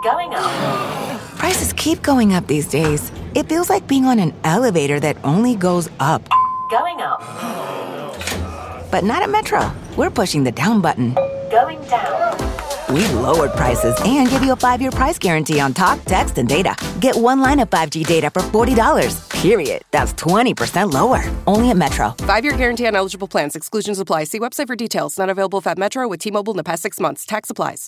Going up. Prices keep going up these days. It feels like being on an elevator that only goes up. Going up. But not at Metro. We're pushing the down button. Going down. We've lowered prices and give you a 5-year price guarantee on talk, text, and data. Get one line of 5G data for $40, period. That's 20% lower. Only at Metro. 5-year guarantee on eligible plans. Exclusions apply. See website for details. Not available at Metro with T-Mobile in the past 6 months. Tax applies.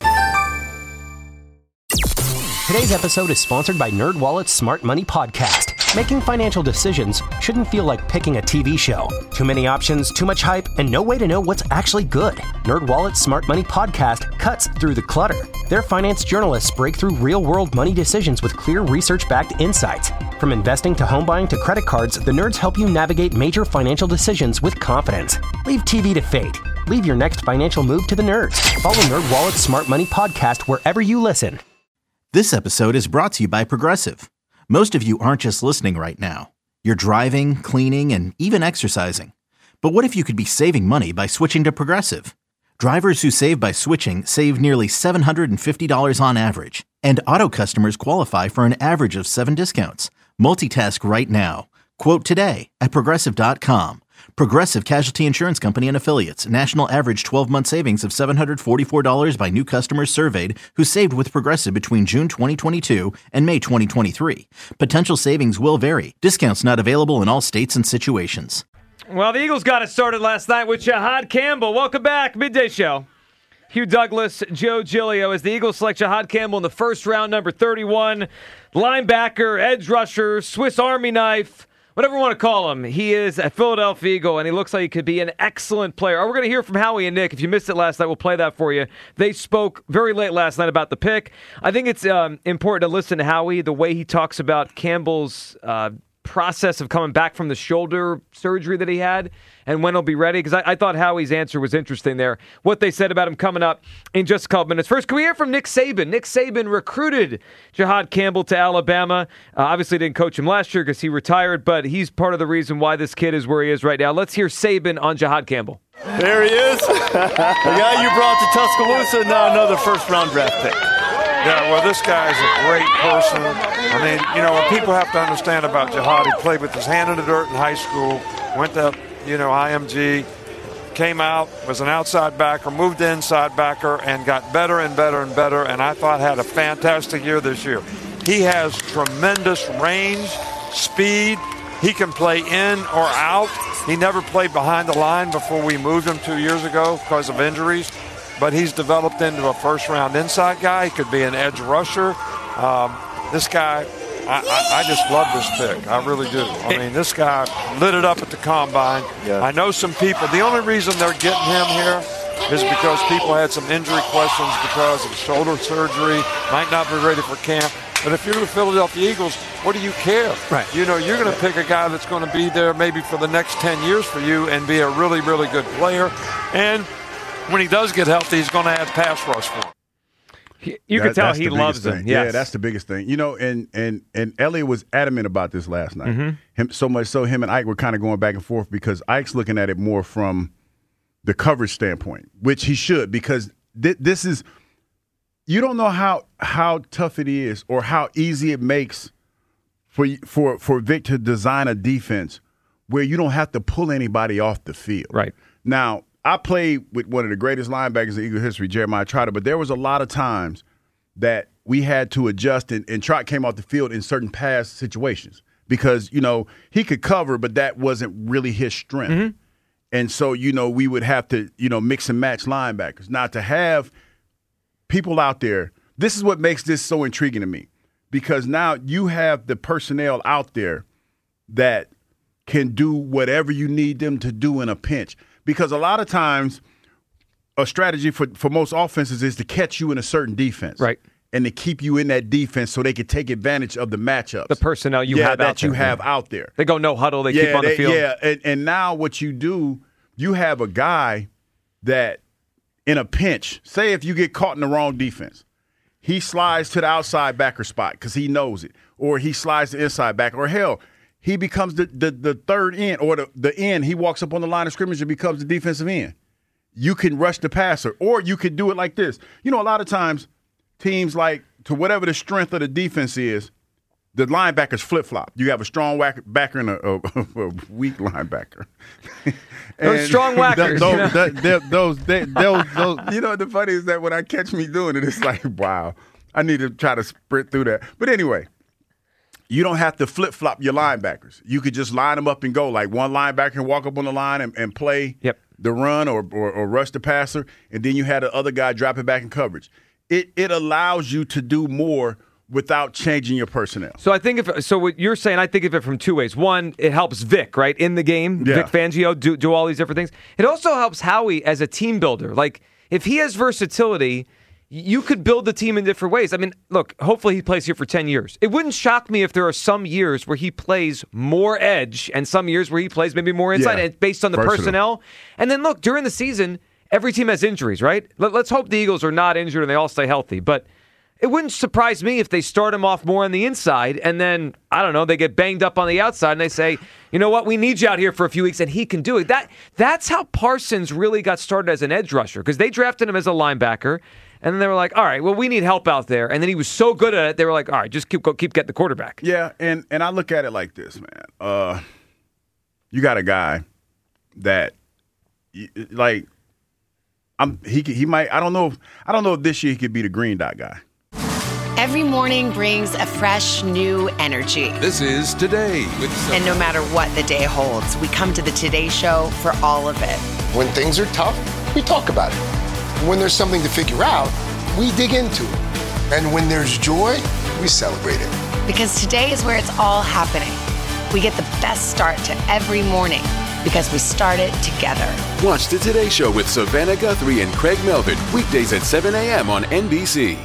Today's episode is sponsored by NerdWallet's Smart Money Podcast. Making financial decisions shouldn't feel like picking a TV show. Too many options, too much hype, and no way to know what's actually good. NerdWallet's Smart Money Podcast cuts through the clutter. Their finance journalists break through real-world money decisions with clear research-backed insights. From investing to home buying to credit cards, the nerds help you navigate major financial decisions with confidence. Leave TV to fate. Leave your next financial move to the nerds. Follow NerdWallet's Smart Money Podcast wherever you listen. This episode is brought to you by Progressive. Most of you aren't just listening right now. You're driving, cleaning, and even exercising. But what if you could be saving money by switching to Progressive? Drivers who save by switching save nearly $750 on average. And auto customers qualify for an average of 7 discounts. Multitask right now. Quote today at Progressive.com. Progressive Casualty Insurance Company and Affiliates. National average 12-month savings of $744 by new customers surveyed who saved with Progressive between June 2022 and May 2023. Potential savings will vary. Discounts not available in all states and situations. Well, the Eagles got it started last night with Jahad Campbell. Welcome back. Midday Show. Hugh Douglas, Joe Giglio, as the Eagles select Jahad Campbell in the first round, number 31. Linebacker, edge rusher, Swiss Army knife. Whatever you want to call him, he is a Philadelphia Eagle, and he looks like he could be an excellent player. We're going to hear from Howie and Nick. If you missed it last night, we'll play that for you. They spoke very late last night about the pick. I think it's important to listen to Howie, the way he talks about Campbell's process of coming back from the shoulder surgery that he had and when he'll be ready, because I thought Howie's answer was interesting there. What they said about him coming up in just a couple minutes. First, can we hear from Nick Saban? Nick Saban recruited Jahad Campbell to Alabama. Obviously didn't coach him last year because he retired, but he's part of the reason why this kid is where he is right now. Let's hear Saban on Jahad Campbell. There he is. The guy you brought to Tuscaloosa, now another first-round draft pick. Yeah, well, this guy's a great person. I mean, you know, what people have to understand about Jahad, he played with his hand in the dirt in high school, went to, IMG, came out, was an outside backer, moved to inside backer, and got better and better and better, and I thought had a fantastic year this year. He has tremendous range, speed. He can play in or out. He never played behind the line before we moved him 2 years ago because of injuries. But he's developed into a first-round inside guy. He could be an edge rusher. This guy, I just love this pick. I really do. I mean, this guy lit it up at the combine. Yeah. I know some people. The only reason they're getting him here is because people had some injury questions because of shoulder surgery, might not be ready for camp. But if you're the Philadelphia Eagles, what do you care? Right. You're going to pick a guy that's going to be there maybe for the next 10 years for you and be a really, really good player. And when he does get healthy, he's going to have pass rush for him. You can tell he loves him. Yes. Yeah, that's the biggest thing. And Elliott was adamant about this last night. Mm-hmm. Him so much so him and Ike were kind of going back and forth because Ike's looking at it more from the coverage standpoint, which he should, because this is you don't know how tough it is or how easy it makes for Vic to design a defense where you don't have to pull anybody off the field. Right. Now, I played with one of the greatest linebackers in Eagle history, Jeremiah Trotter, but there was a lot of times that we had to adjust, and Trot came off the field in certain pass situations because, he could cover, but that wasn't really his strength. Mm-hmm. And so, we would have to, mix and match linebackers. Now, to have people out there, this is what makes this so intriguing to me, because now you have the personnel out there that can do whatever you need them to do in a pinch. Because a lot of times a strategy for most offenses is to catch you in a certain defense. Right. And to keep you in that defense so they can take advantage of the matchups. The personnel you have out there. Out there. They go no huddle. They keep on the field. Yeah, and now what you do, you have a guy that in a pinch, say if you get caught in the wrong defense, he slides to the outside backer spot because he knows it. Or he slides to inside back. Or hell, he becomes the third end or the end. He walks up on the line of scrimmage and becomes the defensive end. You can rush the passer, or you can do it like this. A lot of times teams like to whatever the strength of the defense is, the linebackers flip-flop. You have a strong backer and a weak linebacker. Those strong whackers. Those, you know, the funny is that when I catch me doing it, it's like, wow, I need to try to sprint through that. But anyway, you don't have to flip-flop your linebackers. You could just line them up and go. Like one linebacker can walk up on the line and play the run or rush the passer, and then you had the other guy drop it back in coverage. It allows you to do more without changing your personnel. So I think what you're saying, I think of it from two ways. One, it helps Vic, right, in the game. Yeah. Vic Fangio do all these different things. It also helps Howie as a team builder. Like, if he has versatility, you could build the team in different ways. I mean, look, hopefully he plays here for 10 years. It wouldn't shock me if there are some years where he plays more edge and some years where he plays maybe more inside, and based on the personnel. And then, look, during the season, every team has injuries, right? Let's hope the Eagles are not injured and they all stay healthy. But it wouldn't surprise me if they start him off more on the inside and then, I don't know, they get banged up on the outside and they say, you know what, we need you out here for a few weeks, and he can do it. That's how Parsons really got started as an edge rusher, because they drafted him as a linebacker, and then they were like, all right, well, we need help out there. And then he was so good at it, they were like, all right, just keep getting the quarterback. Yeah, and I look at it like this, man. You got a guy that, like, he might. I don't know if this year he could be the green dot guy. Every morning brings a fresh, new energy. This is Today with And no matter what the day holds, we come to the Today Show for all of it. When things are tough, we talk about it. When there's something to figure out, we dig into it. And when there's joy, we celebrate it. Because today is where it's all happening. We get the best start to every morning because we start it together. Watch the Today Show with Savannah Guthrie and Craig Melvin, weekdays at 7 a.m. on NBC.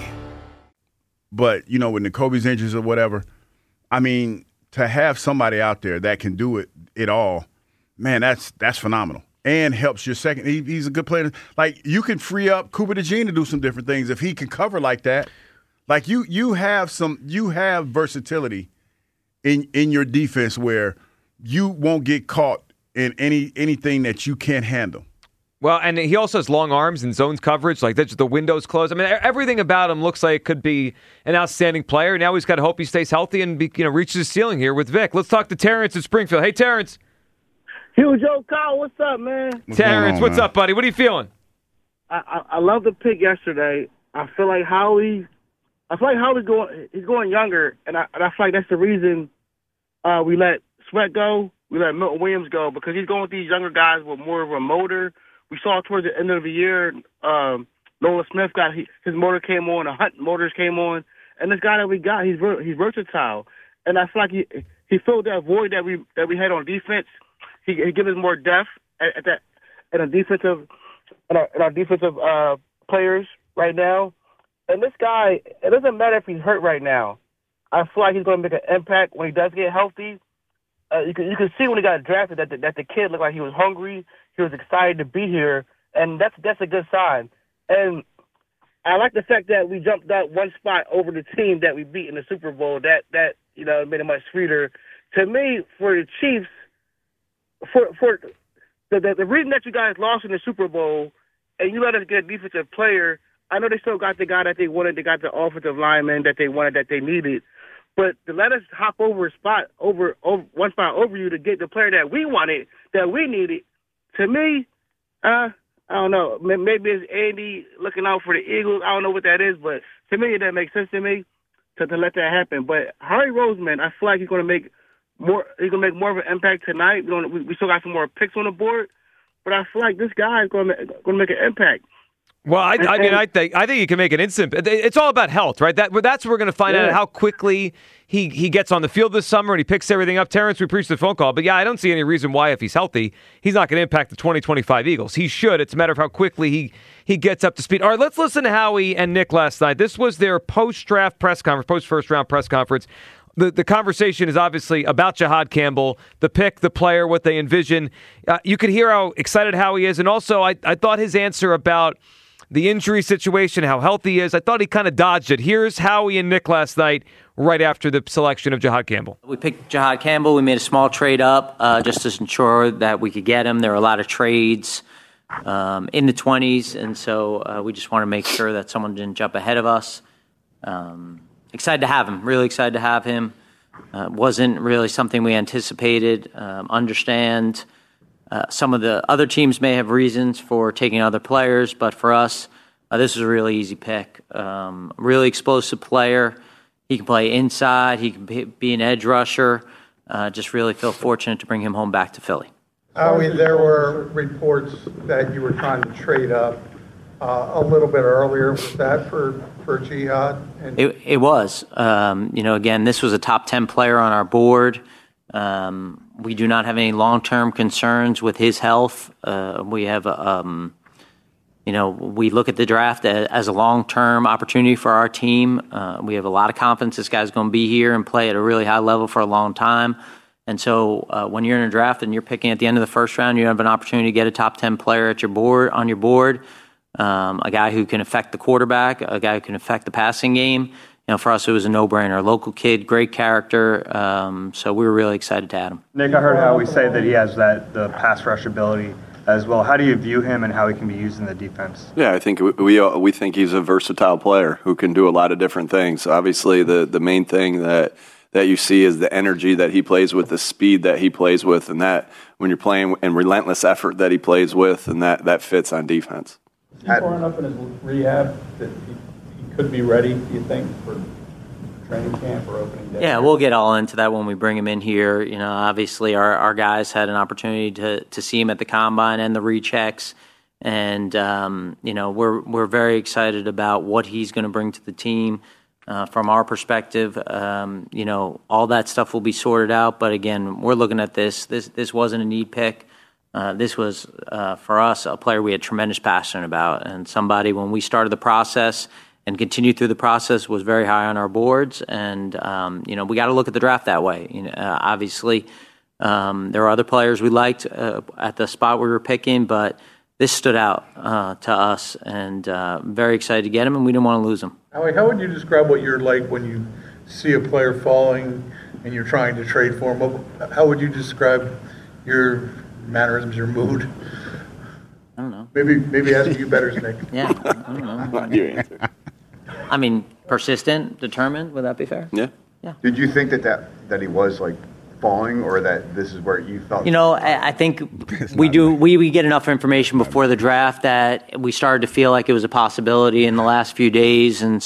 But, you know, with Nakobe's injuries or whatever, I mean, to have somebody out there that can do it all, man, that's phenomenal. And helps your second. He's a good player. Like, you can free up Cooper DeJean to do some different things if he can cover like that. Like, you have versatility in your defense where you won't get caught in anything that you can't handle. Well, and he also has long arms and zones coverage. Like, the window's closed. I mean, everything about him looks like it could be an outstanding player. Now he's got to hope he stays healthy and reaches his ceiling here with Vic. Let's talk to Terrence in Springfield. Hey, Terrence. Huge Joe Kyle, what's up, man? Terrence, what's up, buddy? What are you feeling? I love the pick yesterday. I feel like Howie's going younger, and I feel like that's the reason we let Sweat go, we let Milton Williams go, because he's going with these younger guys with more of a motor. We saw towards the end of the year, Nolan Smith his motor came on, the Hunt motors came on, and this guy that we got, he's versatile, and I feel like he filled that void that we had on defense. He gives us more depth at our defensive players right now. And this guy, it doesn't matter if he's hurt right now. I feel like he's going to make an impact when he does get healthy. You can see when he got drafted that the kid looked like he was hungry. He was excited to be here, and that's a good sign. And I like the fact that we jumped out one spot over the team that we beat in the Super Bowl. That made it much sweeter. To me, for the Chiefs, for the reason that you guys lost in the Super Bowl and you let us get a defensive player, I know they still got the guy that they wanted. They got the offensive lineman that they wanted, that they needed. But to let us hop over one spot over you to get the player that we wanted, that we needed, to me, I don't know. Maybe it's Andy looking out for the Eagles. I don't know what that is, but to me, it doesn't make sense to me to let that happen. But Harry Roseman, I feel like he's going to make more. He's going to make more of an impact tonight. We still got some more picks on the board, but I feel like this guy is going to make an impact. Well, I think he can make an instant. It's all about health, right? That's what we're going to find out how quickly he gets on the field this summer and he picks everything up. Terrence, we appreciate the phone call, but I don't see any reason why, if he's healthy, he's not going to impact the 2025 Eagles. He should. It's a matter of how quickly he gets up to speed. All right, let's listen to Howie and Nick last night. This was their post-draft press conference, post-first round press conference. The conversation is obviously about Jihaad Campbell, the pick, the player, what they envision. You could hear how excited Howie is, and also I thought his answer about the injury situation, how healthy he is, I thought he kind of dodged it. Here's Howie and Nick last night, right after the selection of Jihaad Campbell. We picked Jihaad Campbell. We made a small trade up just to ensure that we could get him. There were a lot of trades in the 20s, and so we just want to make sure that someone didn't jump ahead of us. excited to have him. Really excited to have him. Wasn't really something we anticipated. Understand some of the other teams may have reasons for taking other players, but for us, this was a really easy pick. Really explosive player. He can play inside. He can be an edge rusher. Just really feel fortunate to bring him home back to Philly. Howie, there were reports that you were trying to trade up a little bit earlier. Was that for Jihad? It was. Again, this was a top 10 player on our board. We do not have any long-term concerns with his health. We have, we look at the draft as a long-term opportunity for our team. We have a lot of confidence this guy's going to be here and play at a really high level for a long time. And so when you're in a draft and you're picking at the end of the first round, you have an opportunity to get a top 10 player on your board, a guy who can affect the quarterback, a guy who can affect the passing game. For us, it was a no-brainer. A local kid, great character, so we were really excited to add him. Nick, I heard how we say that he has the pass rush ability as well. How do you view him and how he can be used in the defense? Yeah, I think we think he's a versatile player who can do a lot of different things. Obviously, the main thing that you see is the energy that he plays with, the speed that he plays with, and that when you're playing and relentless effort that he plays with, and that fits on defense. Is he far enough in his rehab that he could be ready, do you think, for training camp or opening day? Yeah, we'll get all into that when we bring him in here. Obviously our guys had an opportunity to see him at the combine and the rechecks, and we're very excited about what he's going to bring to the team. From our perspective, all that stuff will be sorted out. But again, we're looking at this. This wasn't a need pick. This was, for us, a player we had tremendous passion about, and somebody when we started the process and continued through the process was very high on our boards. And we got to look at the draft that way. Obviously, there are other players we liked at the spot we were picking, but this stood out to us, and very excited to get him, and we didn't want to lose him. Howie, how would you describe what you're like when you see a player falling and you're trying to trade for him? How would you describe your mannerisms, your mood? I don't know. Maybe ask you better, Nick. Yeah, I don't know. You answer. I mean, persistent, determined. Would that be fair? Yeah. Yeah. Did you think that he was like falling, or that this is where you felt? I think we do. We get enough information before the draft that we started to feel like it was a possibility in the last few days, and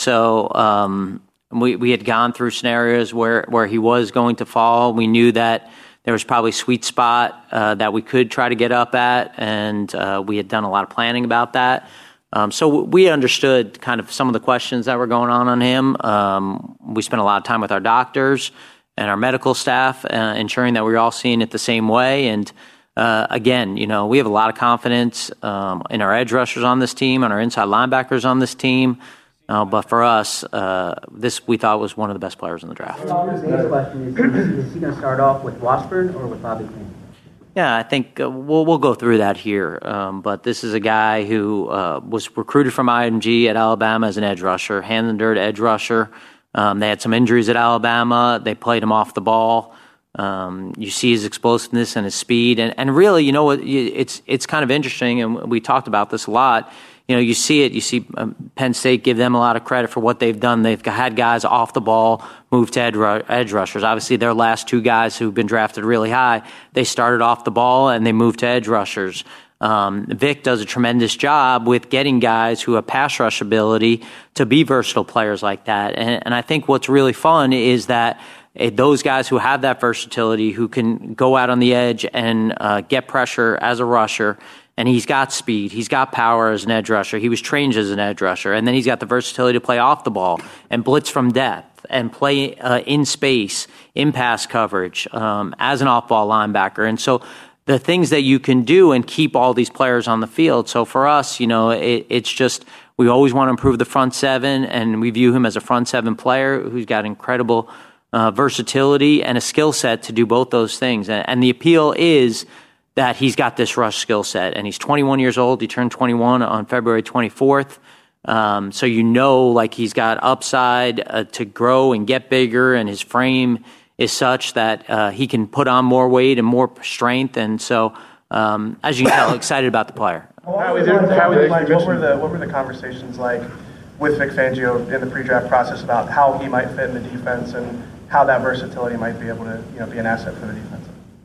so we had gone through scenarios where he was going to fall. We knew that there was probably a sweet spot that we could try to get up at, and we had done a lot of planning about that. So we understood kind of some of the questions that were going on him. We spent a lot of time with our doctors and our medical staff, ensuring that we were all seeing it the same way. And again, we have a lot of confidence in our edge rushers on this team, and our inside linebackers on this team. But for us, this we thought was one of the best players in the draft. His question is he going to start off with Washburn or with Bobby Quinn? Yeah, I think we'll go through that here. But this is a guy who was recruited from IMG at Alabama as an edge rusher, hand and dirt edge rusher. They had some injuries at Alabama. They played him off the ball. You see his explosiveness and his speed. And really, it's kind of interesting, and we talked about this a lot. You see it. You see Penn State give them a lot of credit for what they've done. They've had guys off the ball move to edge rushers. Obviously, their last two guys who've been drafted really high, they started off the ball and they moved to edge rushers. Vic does a tremendous job with getting guys who have pass rush ability to be versatile players like that. And I think what's really fun is that those guys who have that versatility, who can go out on the edge and get pressure as a rusher, and he's got speed, he's got power as an edge rusher, he was trained as an edge rusher, and then he's got the versatility to play off the ball and blitz from depth and play in space, in pass coverage, as an off-ball linebacker. And so the things that you can do and keep all these players on the field. So for us, it's just we always want to improve the front seven, and we view him as a front seven player who's got incredible versatility and a skill set to do both those things. And the appeal is that he's got this rush skill set, and he's 21 years old. He turned 21 on February 24th. So he's got upside to grow and get bigger, and his frame is such that he can put on more weight and more strength. And so, as you can tell, excited about the player. What were the conversations like with Vic Fangio in the pre-draft process about how he might fit in the defense and how that versatility might be able to be an asset for the defense.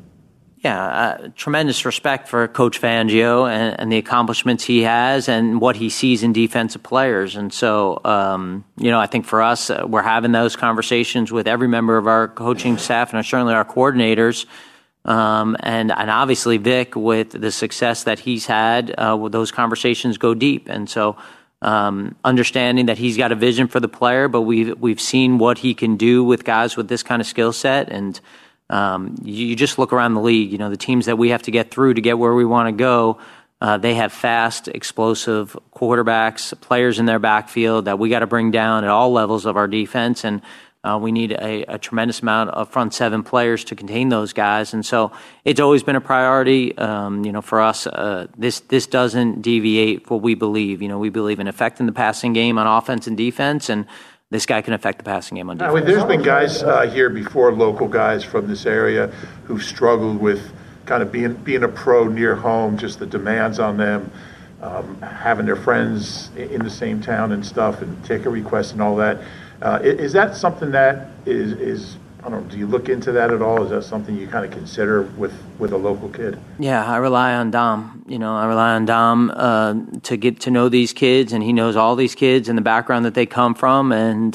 Yeah, tremendous respect for Coach Fangio and the accomplishments he has and what he sees in defensive players. And so, I think for us, we're having those conversations with every member of our coaching staff and certainly our coordinators. And obviously Vic, with the success that he's had, those conversations go deep. And so understanding that he's got a vision for the player, but we've seen what he can do with guys with this kind of skill set. And you just look around the league, the teams that we have to get through to get where we want to go, they have fast, explosive quarterbacks, players in their backfield that we got to bring down at all levels of our defense. And we need a tremendous amount of front seven players to contain those guys. And so it's always been a priority, for us. This doesn't deviate what we believe. We believe in affecting the passing game on offense and defense, and this guy can affect the passing game on defense. There's been guys here before, local guys from this area, who've struggled with kind of being a pro near home, just the demands on them, having their friends in the same town and stuff, and ticket requests and all that. Is that something that is I don't know, do you look into that at all? Is that something you kind of consider with a local kid? Yeah, I rely on Dom. I rely on Dom to get to know these kids, and he knows all these kids and the background that they come from. And,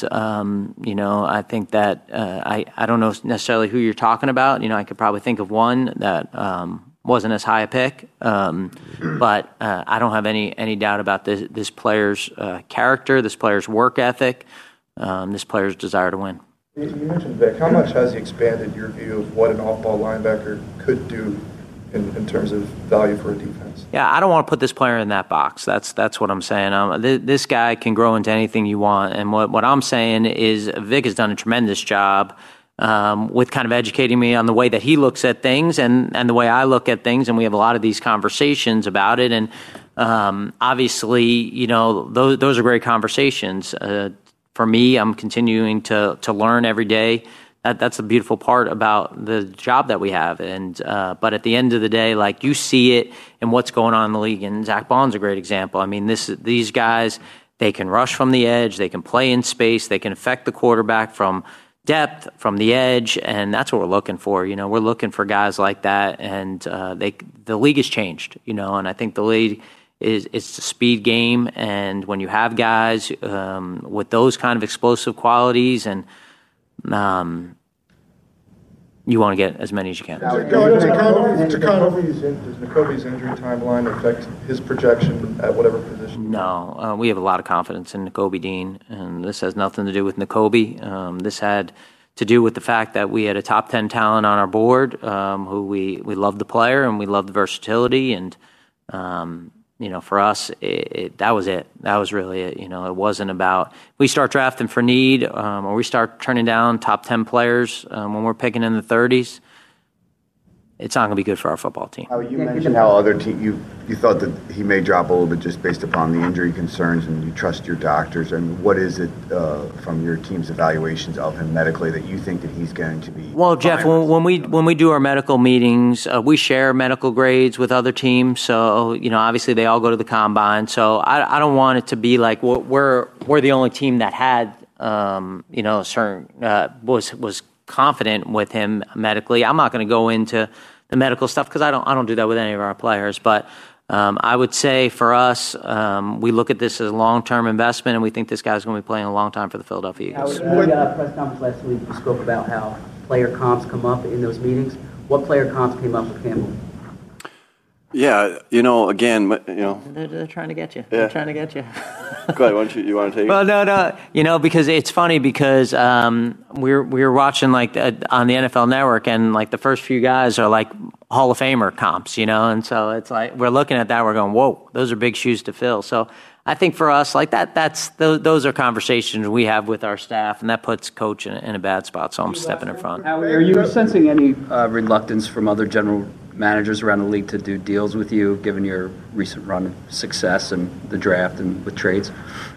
I think that I don't know necessarily who you're talking about. I could probably think of one that wasn't as high a pick. But I don't have any doubt about this player's character, this player's work ethic, this player's desire to win. You mentioned Vic. How much has he expanded your view of what an off-ball linebacker could do in terms of value for a defense? Yeah, I don't want to put this player in that box. That's what I'm saying. This guy can grow into anything you want. And what I'm saying is Vic has done a tremendous job with kind of educating me on the way that he looks at things and the way I look at things. And we have a lot of these conversations about it. And obviously, those are great conversations. For me, I'm continuing to learn every day. That's the beautiful part about the job that we have. And but at the end of the day, like, you see it in what's going on in the league. And Zach Bond's a great example. I mean, these guys, they can rush from the edge, they can play in space, they can affect the quarterback from depth, from the edge, and that's what we're looking for. We're looking for guys like that, and the league has changed. And I think the league. It's a speed game, and when you have guys with those kind of explosive qualities, and you want to get as many as you can. Does Nakobe's injury timeline affect his projection at whatever position? No, we have a lot of confidence in Nakobe Dean, and this has nothing to do with Nakobe. This had to do with the fact that we had a top 10 talent on our board who we loved the player and we loved the versatility, and for us, that was it. That was really it. It wasn't about we start drafting for need or we start turning down top 10 players when we're picking in the 30s. It's not going to be good for our football team. You mentioned how other team you thought that he may drop a little bit just based upon the injury concerns, and you trust your doctors. And what is it from your team's evaluations of him medically that you think that he's going to be? Well, Jeff, when we do our medical meetings, we share medical grades with other teams. So obviously they all go to the combine. So I don't want it to be like we're the only team that had certain was confident with him medically. I'm not going to go into the medical stuff because I don't do that with any of our players. But I would say for us, we look at this as a long-term investment, and we think this guy's going to be playing a long time for the Philadelphia Eagles. In the press conference last week, you spoke about how player comps come up in those meetings. What player comps came up with Campbell? Yeah, again, They're trying to get you. Yeah. They're trying to get you. Go ahead, you want to take it? Well, no, because it's funny because we were watching on the NFL Network, and the first few guys are like Hall of Famer comps, and so it's like we're looking at that, we're going, whoa, those are big shoes to fill. So I think for us, those are conversations we have with our staff, and that puts Coach in a bad spot. So I'm stepping in front. Are you sensing any reluctance from other general managers around the league to do deals with you, given your recent run of success and the draft and with trades?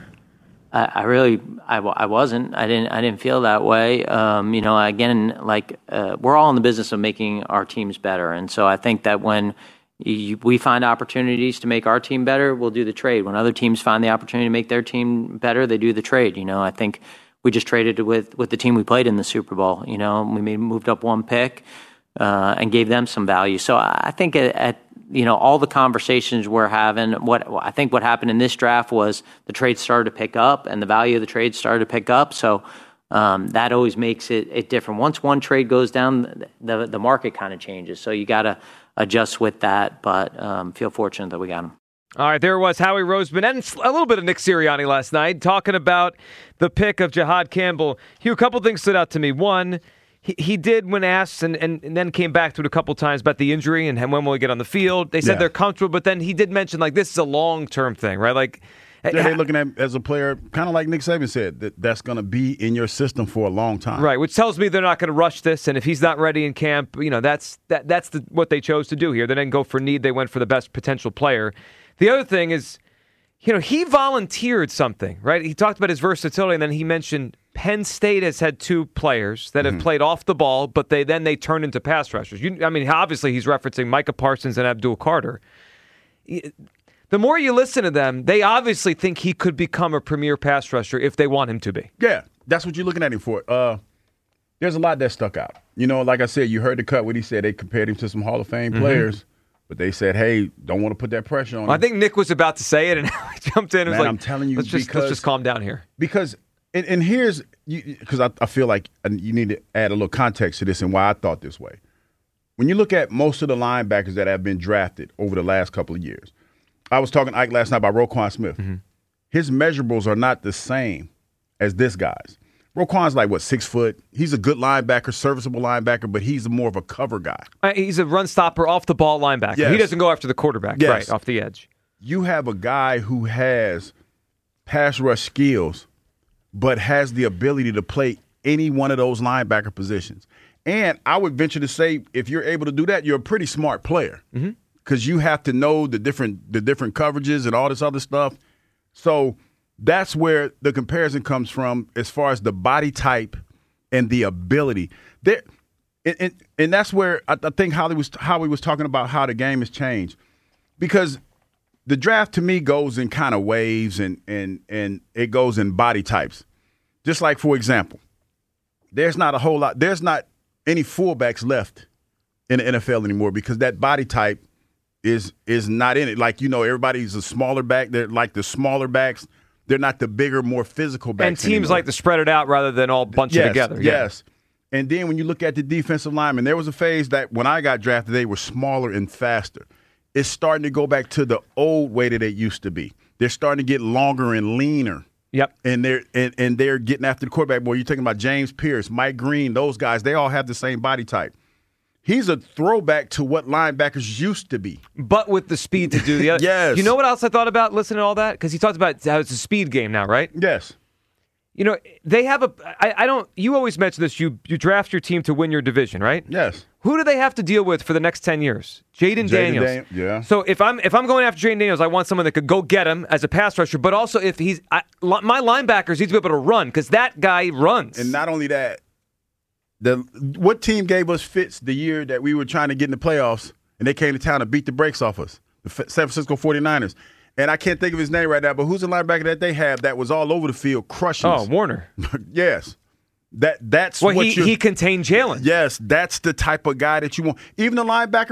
I wasn't. I didn't feel that way. Again, we're all in the business of making our teams better, and so I think that when We find opportunities to make our team better, we'll do the trade. When other teams find the opportunity to make their team better, they do the trade. I think we just traded with the team we played in the Super Bowl. We moved up one pick and gave them some value. So I think at all the conversations we're having, what happened in this draft was the trade started to pick up and the value of the trade started to pick up. So that always makes it different. Once one trade goes down, the market kind of changes. So you got to adjust with that, but feel fortunate that we got him. All right, there was Howie Roseman and a little bit of Nick Sirianni last night talking about the pick of Jihaad Campbell. Hugh, a couple things stood out to me. One, he did when asked and then came back to it a couple times about the injury and when will he get on the field. They said they're comfortable, but then he did mention this is a long-term thing, right? They're looking at as a player, kind of like Nick Saban said, that's going to be in your system for a long time. Right, which tells me they're not going to rush this, and if he's not ready in camp, that's what they chose to do here. They didn't go for need, they went for the best potential player. The other thing is, he volunteered something, right? He talked about his versatility, and then he mentioned Penn State has had two players that have played off the ball, but they turned into pass rushers. Obviously he's referencing Micah Parsons and Abdul Carter. The more you listen to them, they obviously think he could become a premier pass rusher if they want him to be. Yeah, that's what you're looking at him for. There's a lot that stuck out. Like I said, you heard the cut when he said they compared him to some Hall of Fame players. But they said, hey, don't want to put that pressure on him. I think Nick was about to say it, and I jumped in and was like, I'm telling you, let's just calm down here. Because, and here's, because I feel like you need to add a little context to this and why I thought this way. When you look at most of the linebackers that have been drafted over the last couple of years, I was talking to Ike last night about Roquan Smith. His measurables are not the same as this guy's. Roquan's 6 foot. He's a good linebacker, serviceable linebacker, but he's more of a cover guy. He's a run stopper, off the ball linebacker. Yes. He doesn't go after the quarterback, right, off the edge. You have a guy who has pass rush skills, but has the ability to play any one of those linebacker positions. And I would venture to say, if you're able to do that, you're a pretty smart player because you have to know the different coverages and all this other stuff. So that's where the comparison comes from as far as the body type and the ability. And that's where I think Howie was talking about how the game has changed. Because the draft, to me, goes in kind of waves and it goes in body types. Just like, for example, there's not any fullbacks left in the NFL anymore because that body type is not in it. Everybody's a smaller back. They're like the smaller backs. They're not the bigger, more physical backs. And teams anymore. like to spread it out rather than all bunch it together. Yes. And then when you look at the defensive linemen, there was a phase that when I got drafted, they were smaller and faster. It's starting to go back to the old way that it used to be. They're starting to get longer and leaner. Yep. And they're getting after the quarterback. Boy, you're talking about James Pierce, Mike Green, those guys, they all have the same body type. He's a throwback to what linebackers used to be. But with the speed to do the other. Yes. You know what else I thought about listening to all that? Because he talked about how it's a speed game now, right? Yes. They have you always mention this, you draft your team to win your division, right? Yes. Who do they have to deal with for the next 10 years? Jaden Daniels. Yeah. So if I'm going after Jaden Daniels, I want someone that could go get him as a pass rusher, but also if my linebackers need to be able to run because that guy runs. And not only that, what team gave us fits the year that we were trying to get in the playoffs and they came to town and beat the brakes off us? The San Francisco 49ers. And I can't think of his name right now, but who's the linebacker that they have that was all over the field crushing us? Oh, Warner. Yes. That's what he contained Jalen. Yes, that's the type of guy that you want. Even the linebacker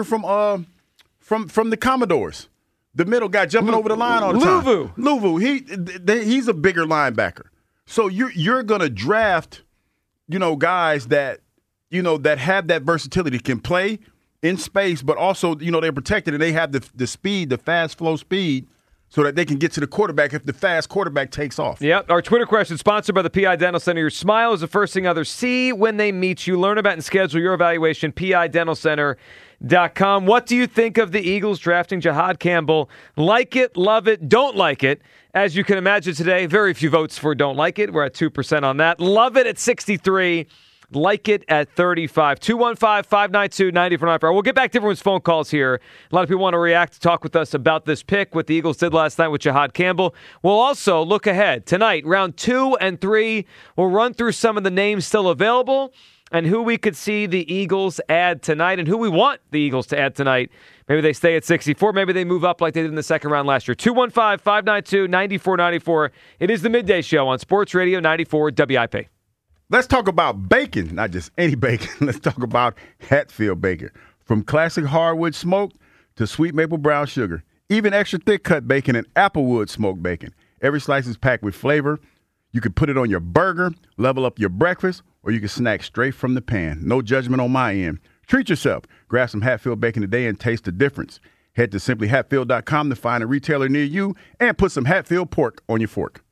from the Commodores, the middle guy jumping over the line all the time. Luvu, he's a bigger linebacker. So you're gonna draft, guys that that have that versatility, can play in space, but also they're protected and they have the speed, the fast flow speed. So that they can get to the quarterback if the fast quarterback takes off. Yep. Our Twitter question sponsored by the PI Dental Center. Your smile is the first thing others see when they meet you. Learn about and schedule your evaluation, PIDentalCenter.com. What do you think of the Eagles drafting Jihaad Campbell? Like it, love it, don't like it. As you can imagine today, very few votes for don't like it. We're at 2% on that. Love it at 63%. Like it at 35. 215-592-9494. We'll get back to everyone's phone calls here. A lot of people want to react to talk with us about this pick, what the Eagles did last night with Jihaad Campbell. We'll also look ahead. Tonight, round 2 and 3, we'll run through some of the names still available and who we could see the Eagles add tonight and who we want the Eagles to add tonight. Maybe they stay at 64. Maybe they move up like they did in the second round last year. 215-592-9494. It is the Midday Show on Sports Radio 94 WIP. Let's talk about bacon, not just any bacon. Let's talk about Hatfield bacon. From classic hardwood smoked to sweet maple brown sugar, even extra thick cut bacon and applewood smoked bacon. Every slice is packed with flavor. You can put it on your burger, level up your breakfast, or you can snack straight from the pan. No judgment on my end. Treat yourself. Grab some Hatfield bacon today and taste the difference. Head to simplyhatfield.com to find a retailer near you and put some Hatfield pork on your fork.